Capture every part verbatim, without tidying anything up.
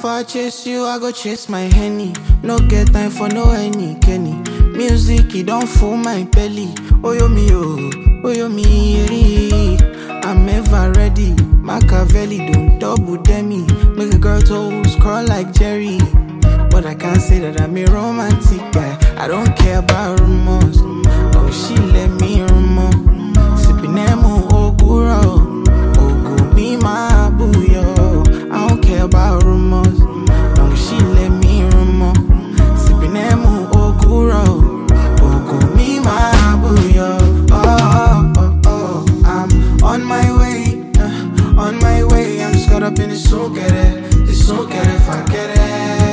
Before I chase you, I go chase my Henny. No get time for no any Kenny. Music, it don't fool my belly. Oh yo me oh, oh yo me. I'm ever ready. Machiavelli don't double demi. Make a girl toes curl like Jerry. But I can't say that I'm a romantic guy. I don't care about rumors. Oh, she let me rumor. Sipping emo ogura. Ogo me my boo yo. I don't care about rumors. No, she let me rumor. Sipping emo ogura. Ogo me my boo yo. Oh, oh, oh, oh. I'm on my way. Uh, on my way. I'm just caught up in this so get it. This so get it if I get it.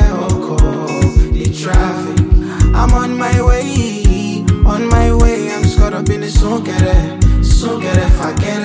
Traffic. I'm on my way, on my way. I'm just caught up in this so get it, so get it if I get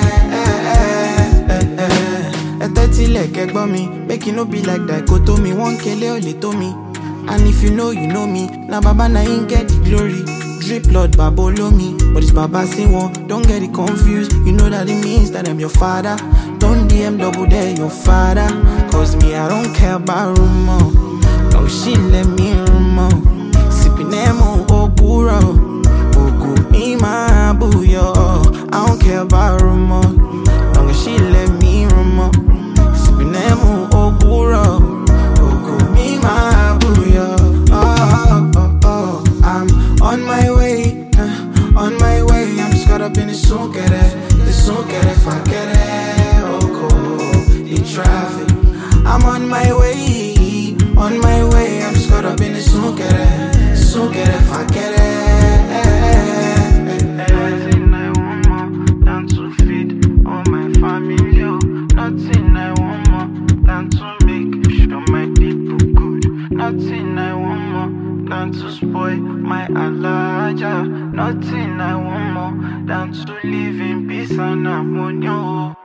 it. A thirty leg egg by me, make it no be like that. Go to me, one kele only to me. And if you know, you know me. Now Baba na ain't get the glory. Drip Lord Babolo me, but it's Baba sing one. Don't get it confused. You know that it means that I'm your father. Don't D M double dare your father. Cause me, I don't care about rumor. Oh, she let me rumor. Sipping emo ogura. Ogo me my boo yo. I don't care about rumor. Long as she let me rumor. Sipping emo ogura. Ogo me my boo yo. Oh, oh, oh, oh. I'm on my way, uh, on my way. I'm just caught up in this so get it, this so get it if I get it. Oh, cold, the traffic. I'm on my way. On my way, I'm just caught up in this so get it, so get it if I get it. Nothing I want more than to feed all my family. Oh. Nothing I want more than to make sure my people good. Nothing I want more than to spoil my alaja. Nothing I want more than to live in peace and harmony. Oh.